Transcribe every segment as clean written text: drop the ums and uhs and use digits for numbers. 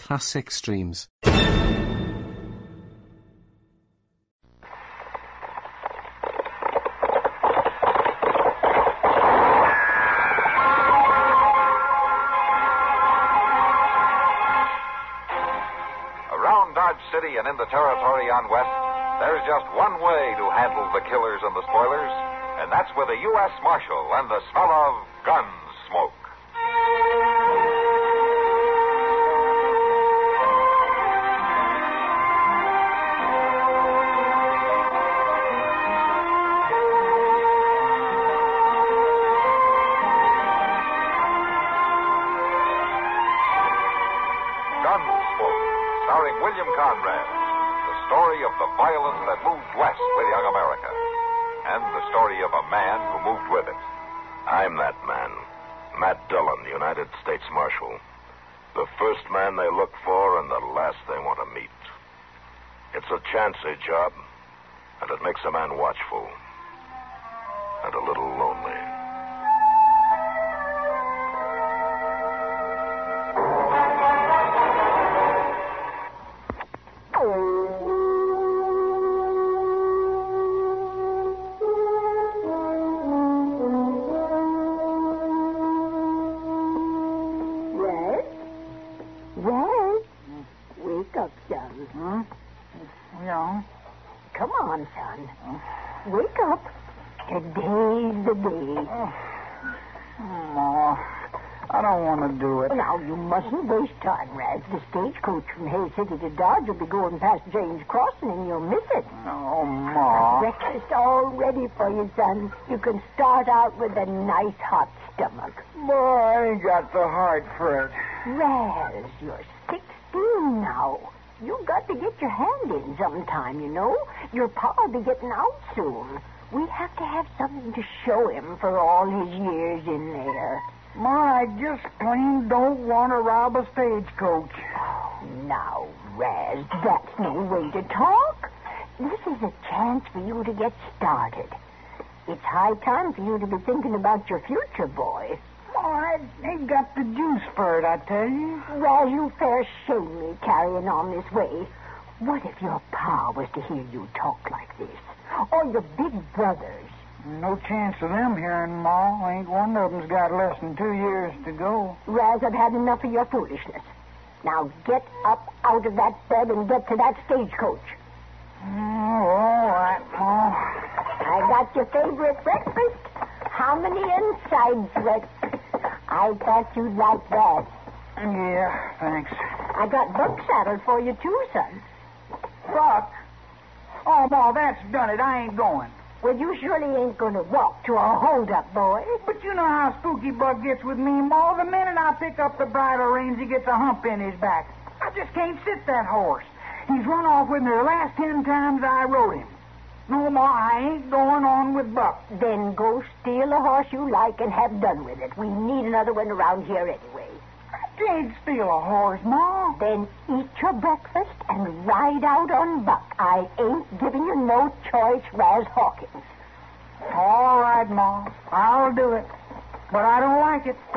classic streams. City and in the territory on West, there's just one way to handle the killers and the spoilers, and that's with a U.S. Marshal and the smell of gun smoke. Starring William Conrad, the story of the violence that moved west with young America, and the story of a man who moved with it. I'm that man, Matt Dillon, United States Marshal. The first man they look for and the last they want to meet. It's a chancy job, and it makes a man watchful and a little lonely. Come on, son. Wake up. Today's the day. Ma, I don't want to do it. Now, you mustn't waste time, Raz. The stagecoach from Hayes City to Dodge will be going past James Crossing, and you'll miss it. Oh, Ma. Breakfast all ready for you, son. You can start out with a nice hot stomach. Boy, I ain't got the heart for it. Raz, you're 16 now. You've got to get your hand in sometime, you know. Your pa'll be getting out soon. We have to have something to show him for all his years in there. Ma, I just plain don't want to rob a stagecoach. Oh, now, Raz, that's no way to talk. This is a chance for you to get started. It's high time for you to be thinking about your future, boy. Ma, I ain't got the juice for it, I tell you. Raz, you fair shame me carrying on this way. What if your pa was to hear you talk like this? Or your big brothers? No chance of them hearing, Ma. Ain't one of them's got less than 2 years to go. Raz, I've had enough of your foolishness. Now get up out of that bed and get to that stagecoach. Oh, all right, Ma. I got your favorite breakfast. How many insides left? I thought you'd like that. Yeah, thanks. I got Buck saddled for you, too, son. Buck? Oh, Ma, that's done it. I ain't going. Well, you surely ain't going to walk to a hold-up, boy. But you know how spooky Buck gets with me, Ma. The minute I pick up the bridle reins, he gets a hump in his back. I just can't sit that horse. He's run off with me the last 10 times I rode him. No, Ma, I ain't going on with Buck. Then go steal a horse you like and have done with it. We need another one around here anyway. I can't steal a horse, Ma. Then eat your breakfast and ride out on Buck. I ain't giving you no choice, Raz Hawkins. All right, Ma. I'll do it. But I don't like it.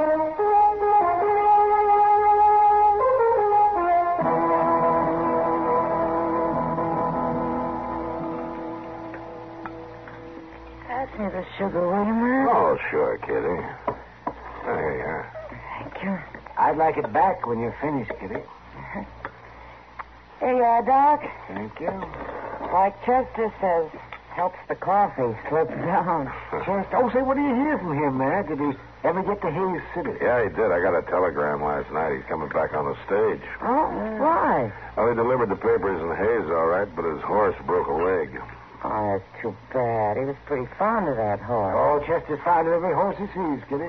Pass me the sugar, will you, Ma? Oh, sure, Kitty. Oh, here you are. Thank you. I'd like it back when you're finished, Kitty. Here you are, Doc. Thank you. Like Chester says, helps the coffee slip down. Chester. Oh, say, what do you hear from him, man? Did he ever get to Hayes City? Yeah, he did. I got a telegram last night. He's coming back on the stage. Oh, why? Well, he delivered the papers in Hayes, all right, but his horse broke a leg. Oh, that's too bad. He was pretty fond of that horse. Oh, Chester's fond of every horse he sees, Kitty.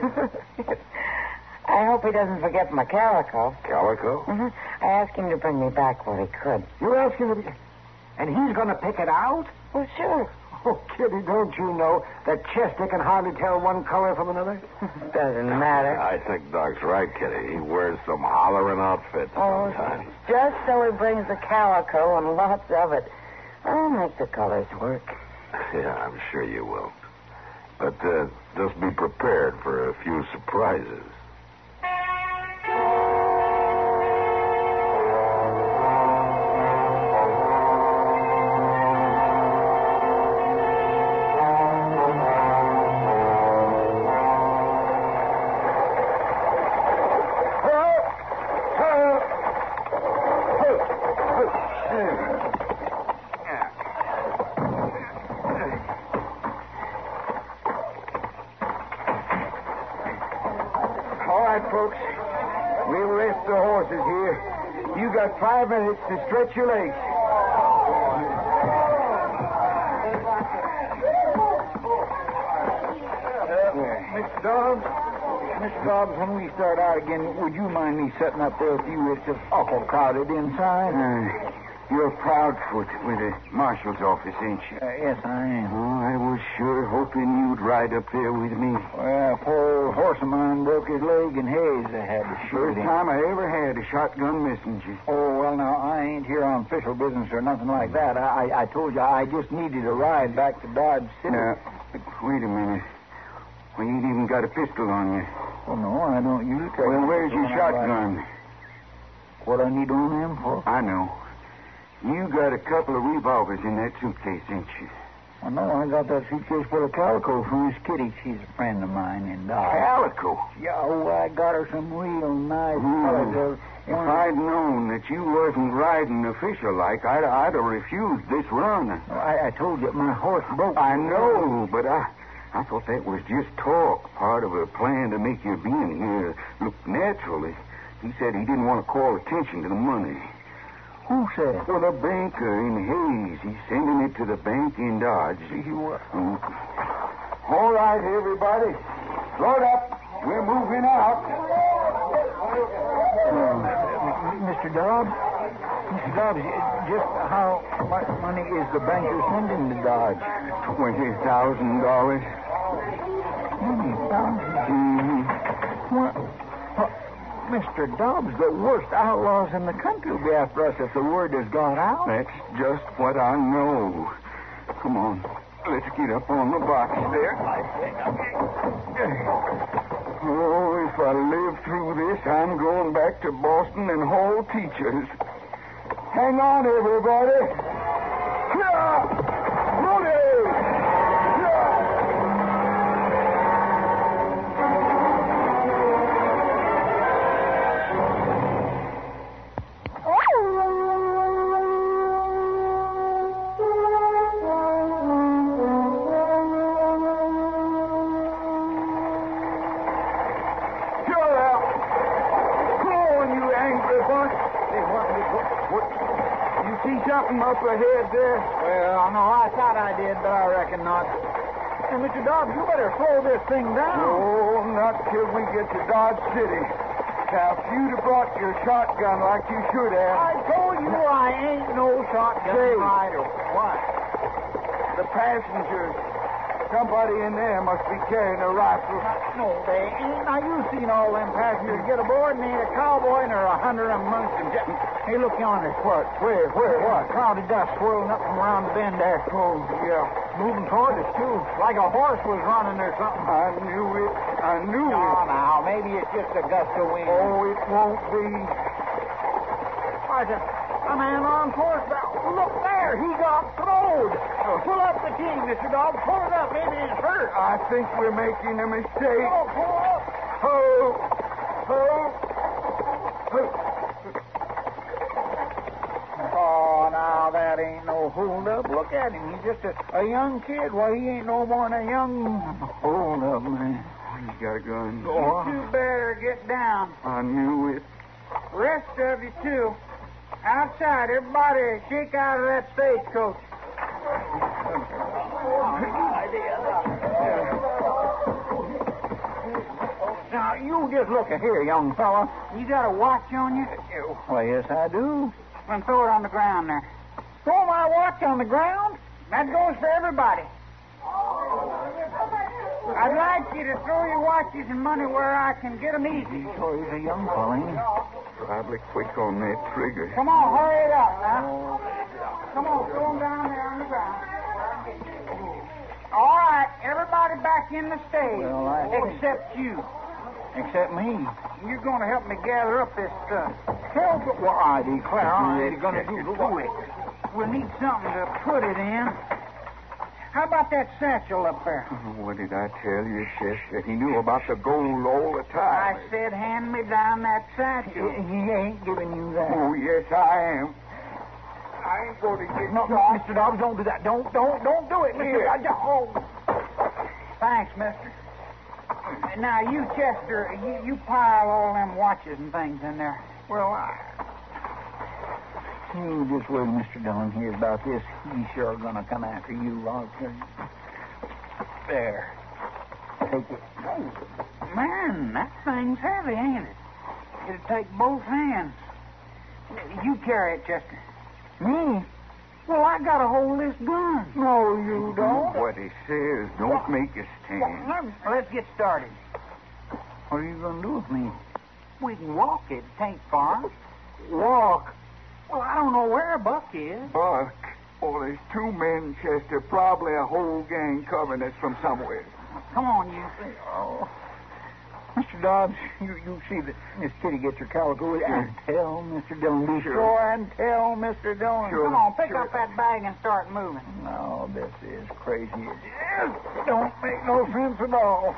I hope he doesn't forget my calico. Calico? Mm-hmm. I asked him to bring me back what he could. You ask him, and he's going to pick it out? Well, sure. Oh, Kitty, don't you know that Chester can hardly tell one color from another? Doesn't matter. I think Doc's right, Kitty. He wears some hollering outfit sometimes. Just so he brings the calico and lots of it. I'll make the colors work. Yeah, I'm sure you will. But just be prepared for a few surprises. Here, you got 5 minutes to stretch your legs. Mr. Dobbs, when we start out again, would you mind me setting up there with you? It's just awful crowded inside. You're Proudfoot with the marshal's office, ain't you? Yes, I am. Oh, I was sure hoping you'd ride up there with me. Well, poor old horse of mine broke his leg in Hayes. I had to shoot First him. time I ever had a shotgun messenger. Oh, well, now, I ain't here on official business or nothing like that. I told you I just needed a ride back to Dodge City. Now, wait a minute. Well, you ain't even got a pistol on you. Oh, no, I don't usually carry. Well, where's your when I ride. shotgun? What I need on them for? I know. You got a couple of revolvers in that suitcase, ain't you? Well, no, I got that suitcase full of calico from Miss Kitty. She's a friend of mine in Dodge. Calico? Yeah, oh, I got her some real nice colors. If I'd known that you wasn't riding official like, I'd have refused this run. I told you my horse broke. I know, but I thought that was just talk, part of a plan to make your being here look naturally. He said he didn't want to call attention to the money. Who said? Well, the banker in Hayes. He's sending it to the bank in Dodge. All right, everybody. Load up. We're moving out. Mr. Dobbs? Mr. Dobbs, just how much money is the banker sending to Dodge? $20,000. $20,000? What? Mr. Dobbs, the worst outlaws in the country will be after us if the word has got out. That's just what I know. Come on. Let's get up on the box there. Oh, if I live through this, I'm going back to Boston and haul teachers. Hang on, everybody. Up ahead there? Well, no, I thought I did, but I reckon not. Hey, Mr. Dobbs, you better slow this thing down. Oh, not till we get to Dodge City. Now, if you'd have brought your shotgun like you should have... I told you I ain't no shotgun rider. What? The passengers. Somebody in there must be carrying a rifle. No, they ain't. Now, you've seen all them passengers get aboard, and ain't a cowboy nor 100 of them munching. Hey, look yonder. What? Where? What? Cloud of dust swirling up from around the bend there. Oh, yeah. Moving toward us, too. Like a horse was running or something. I knew it. Oh, now, maybe it's just a gust of wind. Oh, it won't be. Why, a man on horseback. Look there. He got throwed. Pull up the team, Mr. Dobbs. Pull it up. Maybe it's hurt. I think we're making a mistake. Oh, pull up. Ho! Ho! Oh, now, that ain't no hold-up. Look at him. He's just a young kid. Why, he ain't no more than a young hold-up, man. He's got a gun. Oh. You two better get down. I knew it. Rest of you, too. Outside, everybody shake out of that stagecoach. Now, you just look here, young fella. You got a watch on you? Well, yes, I do. Then throw it on the ground there. Throw my watch on the ground? That goes for everybody. I'd like you to throw your watches and money where I can get them easy. So he's a young fella, ain't he? Probably quick on that trigger. Come on, hurry it up now. Come on, throw them down there on the ground. All right, everybody back in the stage. Well, except you. Except me. You're going to help me gather up this stuff. Help it. Well, I declare I ain't going to do it. We'll need something to put it in. How about that satchel up there? What did I tell you, Chester? He knew about the gold all the time. I said hand me down that satchel. He ain't giving you that. Oh, yes, I am. I ain't going to get No, Mr. Dobbs, don't do that. Don't do it, Mr. Dobbs. Thanks, mister. Now, you, Chester, you pile all them watches and things in there. Well, you just wait, Mr. Dillon, hears about this. He's sure gonna come after you. I'll tell you. There. Take it. Oh, man, that thing's heavy, ain't it? It'll take both hands. You carry it, Chester. Me? Well, I gotta hold this gun. No, you don't. What he says, don't make a stand. Let's get started. What are you gonna do with me? We can walk it. It ain't far. Walk? Well, I don't know where Buck is. Buck? Oh, there's two men, Chester. Probably a whole gang coming us from somewhere. Come on, you. Oh. Mr. Dobbs, you see that Miss Kitty gets her calico. And tell Mr. Dillon. Be sure and tell Mr. Dillon. Sure. Come on, pick up that bag and start moving. No, this is crazy. It don't make no sense at all.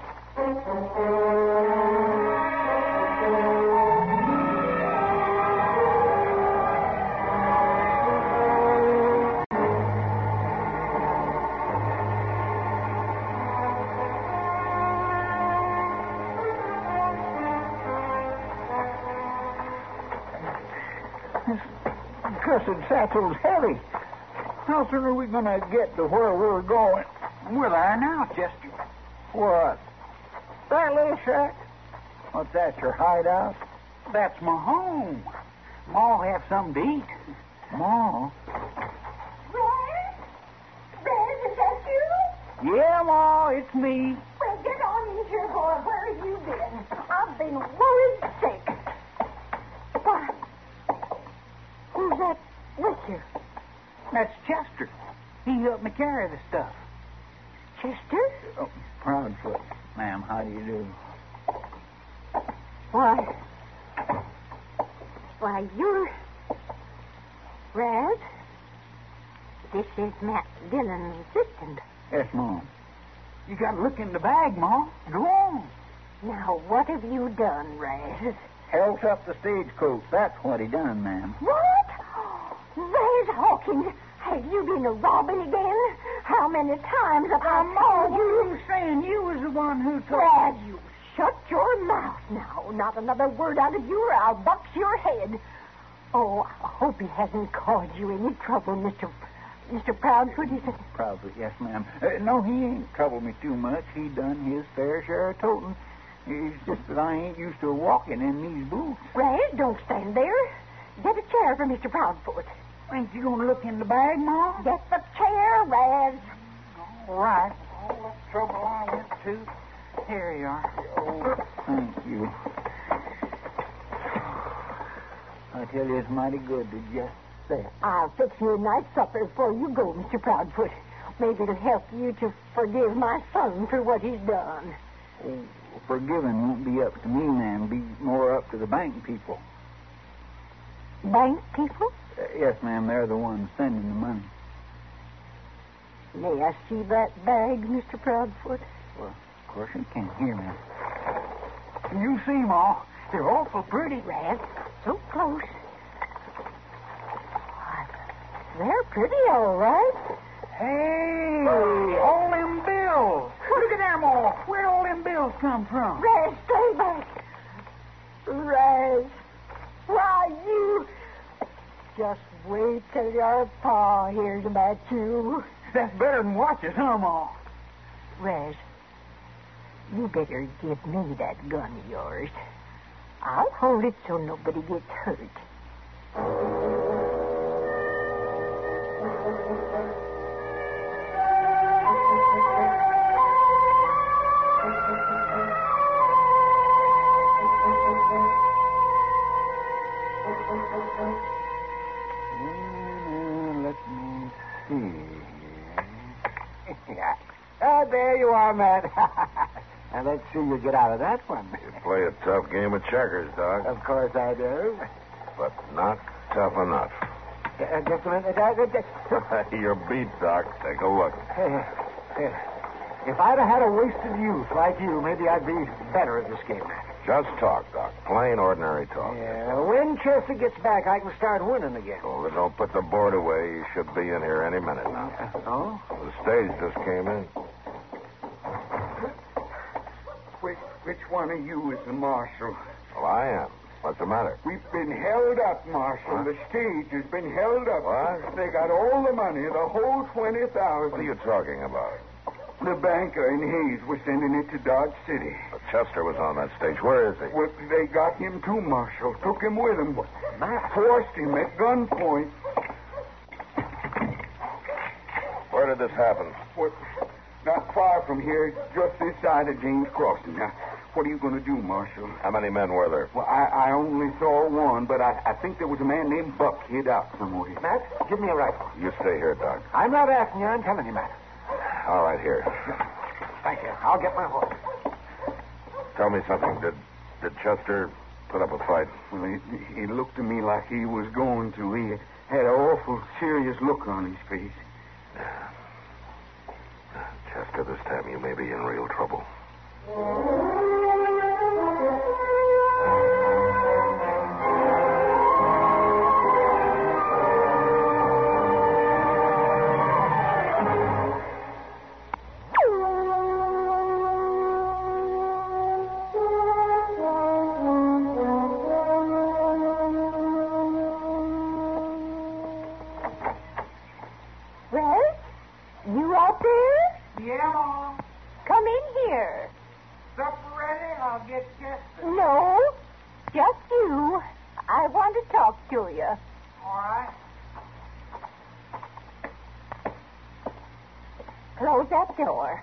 Cussed satchel's heavy. How soon are we going to get to where we're going? We're there now, Chester. What? That little shack? What's that, your hideout? That's my home. Ma'll have something to eat. Ma? Red? Red, is that you? Yeah, Ma, it's me. Well, get on in here, boy. Where have you been? I've been worried sick. Why? Who's that with you? That's Chester. He helped me carry the stuff. Chester? Oh, Proudfoot. Ma'am, how do you do? Why, you're... Red? This is Matt Dillon's assistant. Yes, Mom. You got to look in the bag, Mom. Go on. Now, what have you done, Red? Helped up the stagecoach. That's what he done, ma'am. What? Red Hawkins, have you been robbing again? How many times have I told you? You saying you was the one who told... Red, you shut your mouth now. Not another word out of you or I'll box your head. Oh, I hope he hasn't caused you any trouble, Mr. Proudfoot, is it? Proudfoot, yes, ma'am. No, he ain't troubled me too much. He done his fair share of toting. It's just that I ain't used to walking in these boots. Red, don't stand there. Get a chair for Mr. Proudfoot. Ain't you going to look in the bag, Mom? Get the chair, Red. All right. All that trouble I went to. Here you are. Oh, thank you. I tell you, it's mighty good to just sit. I'll fix you a nice supper before you go, Mr. Proudfoot. Maybe it'll help you to forgive my son for what he's done. Oh, forgiving won't be up to me, ma'am. Be more up to the bank people. Bank people? Yes, ma'am. They're the ones sending the money. May I see that bag, Mr. Proudfoot? Well, of course you can't hear me. You see, Ma. They're awful pretty. Red, so close. Why, they're pretty, all right. Hey, all them bills. Look at them all. Where'd all them bills come from? Red, stay back. Red, why, you... Just wait till your pa hears about you. That's better than watches, huh, Ma? Red, you better give me that gun of yours. I'll hold it so nobody gets hurt. Let me see. There you are, Matt. Now, let's see you get out of that one. You play a tough game of checkers, Doc. Of course I do. But not tough enough. Just a minute. You're beat, Doc. Take a look. If I'd have had a wasted youth like you, maybe I'd be better at this game. Just talk, Doc. Plain, ordinary talk. Yeah, when Chester gets back, I can start winning again. Oh, then don't put the board away. You should be in here any minute now. Oh? The stage just came in. Which one of you is the marshal? Well, I am. What's the matter? We've been held up, Marshal. Huh? The stage has been held up. What? They got all the money, the whole $20,000. What are you talking about? The banker and Hayes were sending it to Dodge City. Chester was on that stage. Where is he? Well, they got him too, Marshal. Took him with them. Matt. Forced him at gunpoint. Where did this happen? Well, not far from here, just this side of James Crossing. Now, what are you going to do, Marshal? How many men were there? Well, I only saw one, but I think there was a man named Buck hid out somewhere. Matt, give me a rifle. You stay here, Doc. I'm not asking you. I'm telling you, Matt. All right, here. Thank you. I'll get my horse. Tell me something. Did Chester put up a fight? Well, it looked to me like he was going to. He had an awful serious look on his face. Chester, this time you may be in real trouble. Red, you out there? Yeah, Mom. Come in here. Supper ready? I'll get Chester. No, just you. I want to talk to you. All right. Close that door.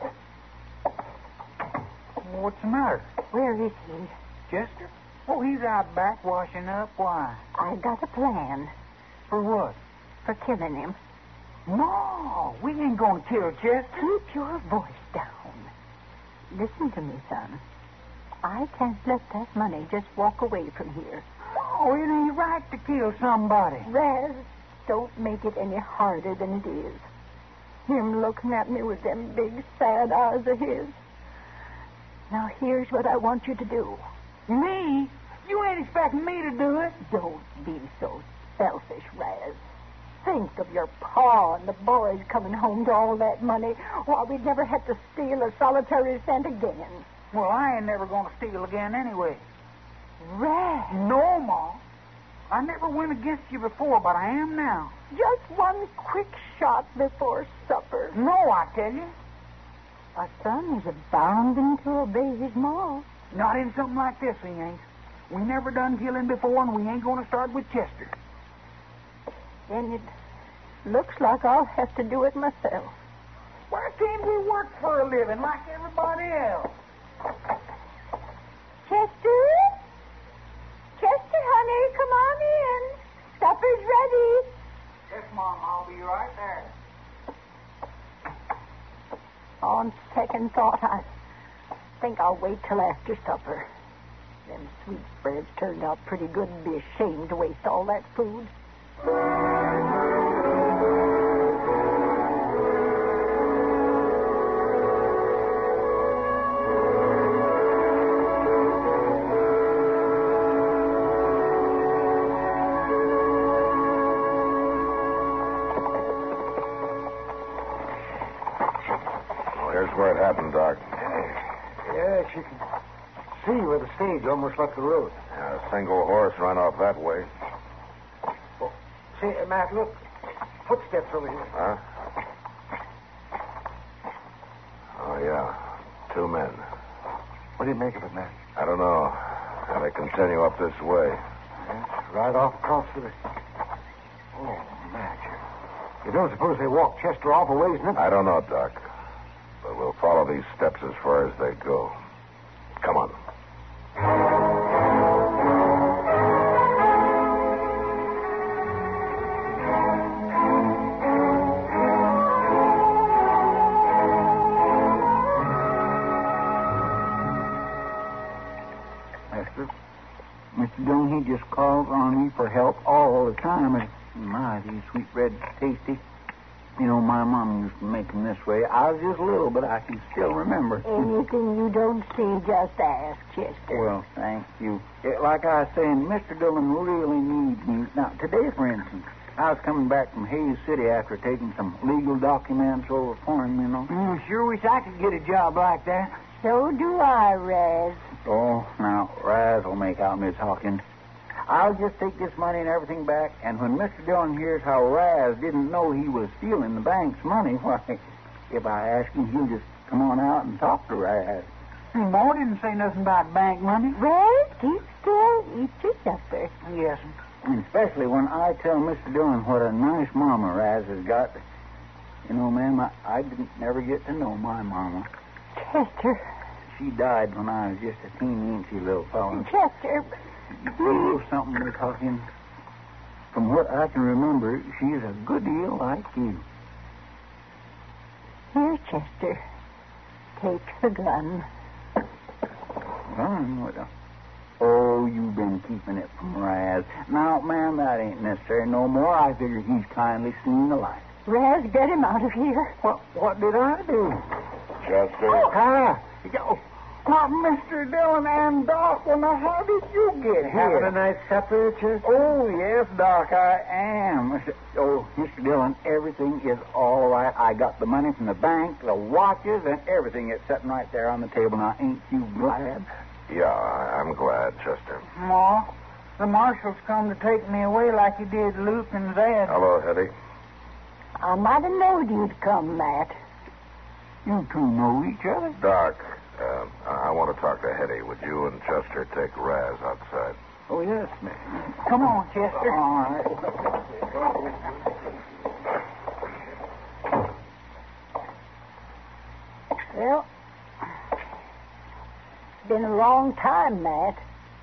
What's the matter? Where is he? Chester? Oh, he's out back washing up. Why? I got a plan For what? for killing him. No, we ain't gonna kill Chester. Keep your voice down. Listen to me, son. I can't let that money just walk away from here. Oh, it ain't right to kill somebody. Raz, don't make it any harder than it is. Him looking at me with them big, sad eyes of his. Now, here's what I want you to do. Me? You ain't expecting me to do it. Don't be so selfish, Raz. Think of your pa and the boys coming home to all that money while we'd never have to steal a solitary cent again. Well, I ain't never gonna steal again anyway. Raz, No, Ma. I never went against you before, but I am now. just one quick shot before supper. No, I tell you. A son is bound to obey his ma. Not in something like this, we ain't. We never done killing before, and we ain't gonna start with Chester. Then it looks like I'll have to do it myself. Why can't we work for a living like everybody else? Chester? Chester, honey, come on in. Supper's ready. Yes, Mom, I'll be right there. On second thought, I think I'll wait till after supper. Them sweetbreads turned out pretty good and be ashamed to waste all that food. Well, here's where it happened, Doc. Yes, you can see where the stage almost left the road. A single horse ran off that way. Say, Matt, look. Footsteps over here. Huh? Oh, yeah. 2 men. What do you make of it, Matt? I don't know. Now they continue up this way. Right off across the... Oh, Matt. You don't suppose they walked Chester off a ways, no? I don't know, Doc. But we'll follow these steps as far as they go. Come on. Master, Mr. Dillon, he just calls on me for help all the time. And my, these sweetbreads tasty. You know, my mom used to make them this way. I was just little, but I can still remember. Anything you don't see, just ask, Chester. Well, thank you. Like I was saying, Mr. Dillon really needs me. Now, today, for instance, I was coming back from Hayes City after taking some legal documents over for him, you know. Sure wish I could get a job like that. So do I, Raz. Oh, now, Raz will make out me talking. I'll just take this money and everything back, and when Mr. Dillon hears how Raz didn't know he was stealing the bank's money, why, if I ask him, he'll just come on out and talk to Raz. Ma didn't say nothing about bank money. Raz, keep still. Eat your supper. Yes. And especially when I tell Mr. Dillon what a nice mama Raz has got. You know, ma'am, I didn't never get to know my mama. Chester. She died when I was just a teeny-incy little fellow. Chester. A little something to talking. From what I can remember, she's a good deal like you. Here, Chester. Take the gun. Gun? What? Oh, you've been keeping it from Raz. Now, ma'am, that ain't necessary no more. I figure he's kindly seen the light. Raz, get him out of here. What did I do? Chester. Well, Mr. Dillon and Doc, well, now, how did you get here? Having a nice supper, Chester? Oh, yes, Doc, I am. Oh, Mr. Dillon, everything is all right. I got the money from the bank, the watches, and everything. It's sitting right there on the table. Now, ain't you glad? Yeah, I'm glad, Chester. Ma, the marshal's come to take me away like he did Luke and Zed. Hello, Hetty. I might have knowed you'd come, Matt. You two know each other? Doc, I want to talk to Hetty. Would you and Chester take Raz outside? Oh, yes, ma'am. Come on, Chester. All right. Well, it's been a long time, Matt.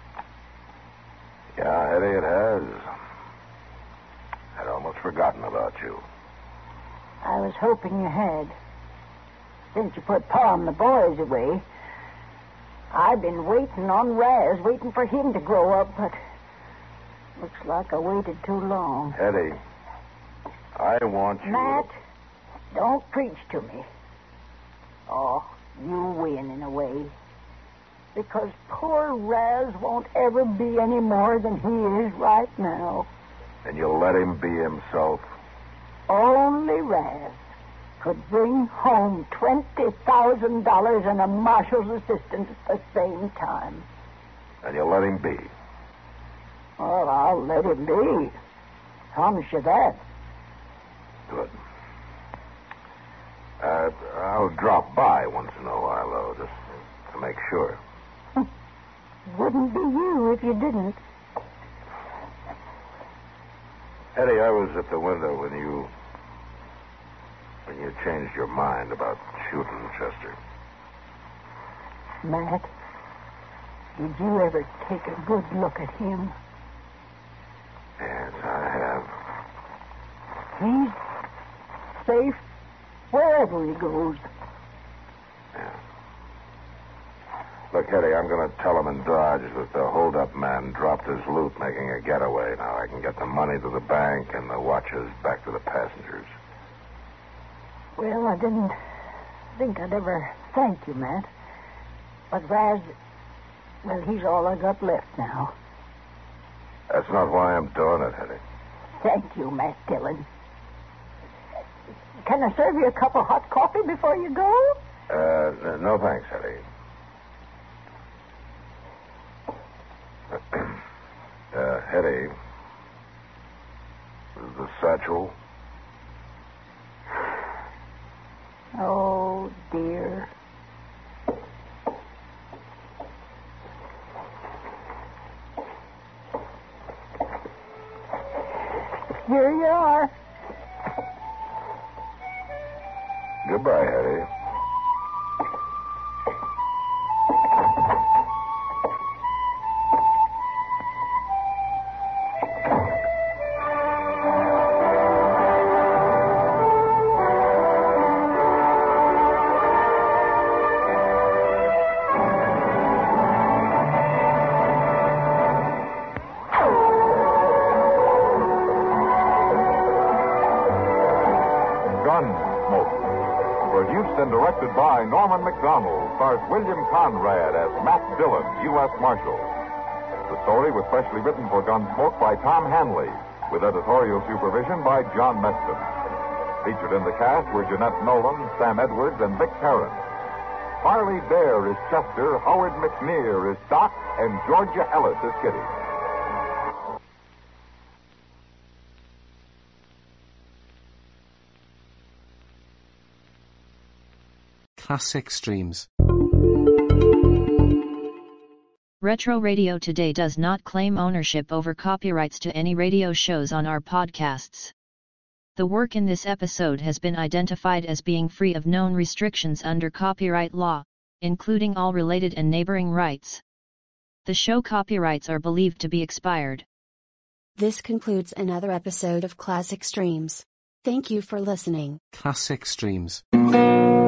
Yeah, Hetty, it has. I'd almost forgotten about you. I was hoping you had. Since you put Pa and the boys away, I've been waiting on Raz, waiting for him to grow up, but looks like I waited too long. Hetty, I want you... Matt, don't preach to me. Oh, you win in a way. Because poor Raz won't ever be any more than he is right now. And you'll let him be himself? Only Raz could bring home $20,000 and a marshal's assistant at the same time. And you'll let him be? Well, I'll let him be. Promise you that. Good. I'll drop by once in a while, though, just to make sure. Wouldn't be you if you didn't. Hetty, I was at the window when you changed your mind about shooting Chester. Matt, did you ever take a good look at him? Yes, I have. He's safe wherever he goes. Yeah. Look, Hetty, I'm going to tell him in Dodge that the hold-up man dropped his loot making a getaway. Now I can get the money to the bank and the watches back to the passengers. Well, I didn't think I'd ever thank you, Matt. But Raz, well, he's all I got left now. That's not why I'm doing it, Hetty. Thank you, Matt Dillon. Can I serve you a cup of hot coffee before you go? No thanks, Hetty. Hetty, the satchel. Oh, dear. Here you are. Goodbye, Hetty. Produced and directed by Norman McDonald, stars William Conrad as Matt Dillon, U.S. Marshal. The story was specially written for Gunsmoke by Tom Hanley, with editorial supervision by John Meston. Featured in the cast were Jeanette Nolan, Sam Edwards, and Vic Perrin. Farley Bear is Chester, Howard McNear is Doc, and Georgia Ellis is Kitty. Classic Streams. Retro Radio Today does not claim ownership over copyrights to any radio shows on our podcasts. The work in this episode has been identified as being free of known restrictions under copyright law, including all related and neighboring rights. The show copyrights are believed to be expired. This concludes another episode of Classic Streams. Thank you for listening. Classic Streams.